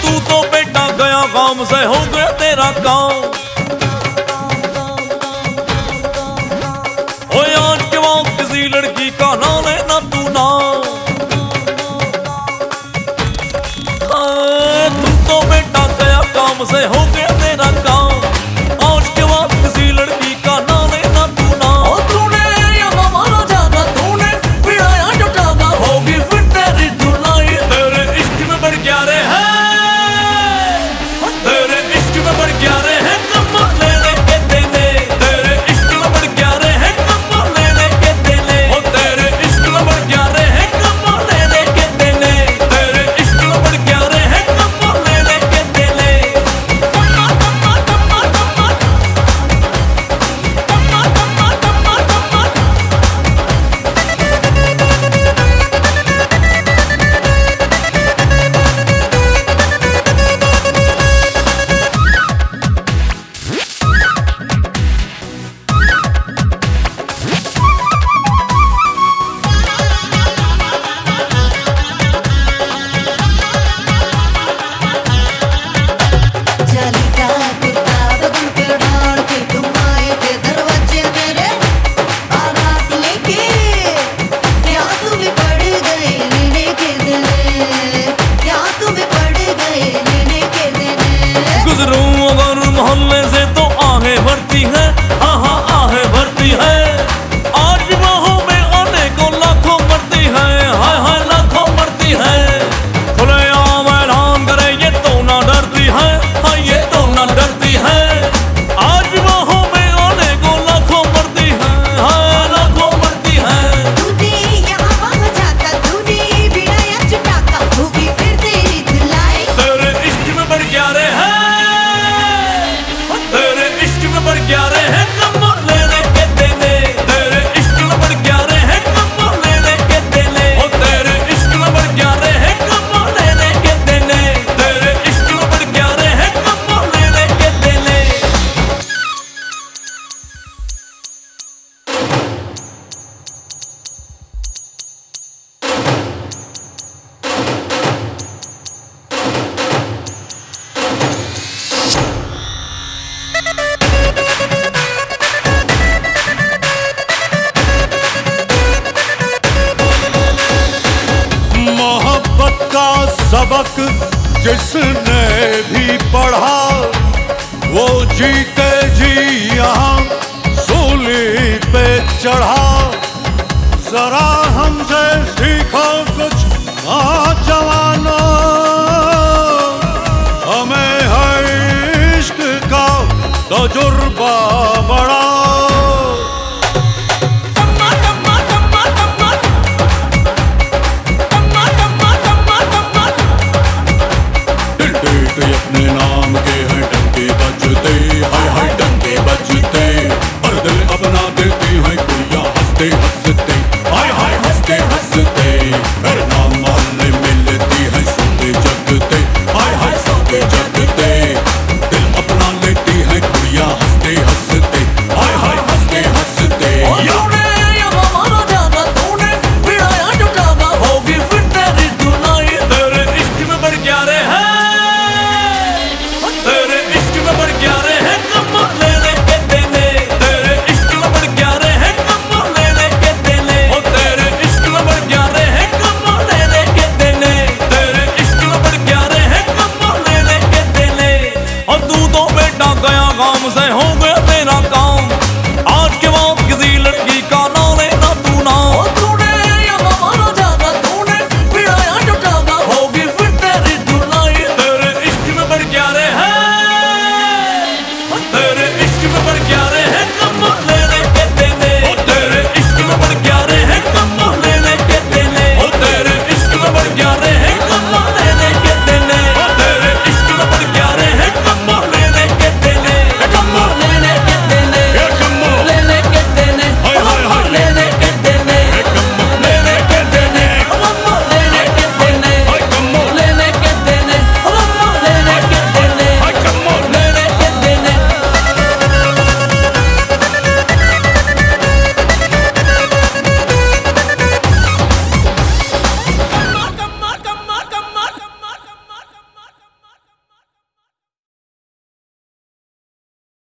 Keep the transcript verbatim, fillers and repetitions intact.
तू तो बेटा गया काम से हो गया तेरा काम। ओ आज के बाद किसी लड़की का ना लेना तू ना। तू तो बेटा गया काम से हो गया तेरा काम। आज के बाद किसी लड़की का ना लेना तू ना। और तूने यहाँ मारा जागा, तूने पिड़ाया जो टागा, होगी फिर तेरी धुलाई। तेरे इश्क में बढ़ गया रे है, तेरे इश्क में बढ़ गया रे है कम्मा लेने के देने। तेरे इश्क में बढ़ गया रे है कम्मा लेने के देने। ओ तेरे इश्क में बढ़ गया रे है कम्मा लेने के देने। तेरे इश्क में बढ़ गया रे है कम्मा लेने के देने। टम्मा टम्मा टम्मा टम्मा टम्मा टम्मा टम्मा टम्मा। जाली का कुत्ता बदन पे डाल के तुम आए थे दरवाजे मेरे बारात लेके। क्या तुम्हें पड़ गए लेने के देने, क्या तुम्हें पड़ गए लेने के देने। गुजरूं अगर मोहल्ले से तो आहें भरती है, हाँ हाँ आहें भरती है। आज बाहों में आने को लाखों मरती है, हाय हाय लाखों मरती है। खुलेआम ऐलान करे ये तो ना डरती है, हाँ ये तो ना डरती है। आज बाहों में आने को लाखों मरती है, हाय लाखों मरती है। तूने यहाँ वहाँ जाता, तूने बिड़ाया चुटाका, होगी फिर तेरी धुलाई। तेरे इश्क में बढ़ गया रे है, तेरे इश्क में बढ़ गया रे है कम्मा लेने के देने। तेरे इश्क में बढ़ गया रे है कम्मा लेने के देने। ओ तेरे इश्क में बढ़ गया रे है कम्मा लेने के देने। तेरे इश्क में बढ़ गया रे है कम्मा लेने के देने। मोहब्बत का सबक जिसने भी पढ़ा, वो जीते जी यहाँ सूली पे चढ़ा। जरा हमसे सीखो कुछ नौजवानों, हमें है इश्क का तजुर्बा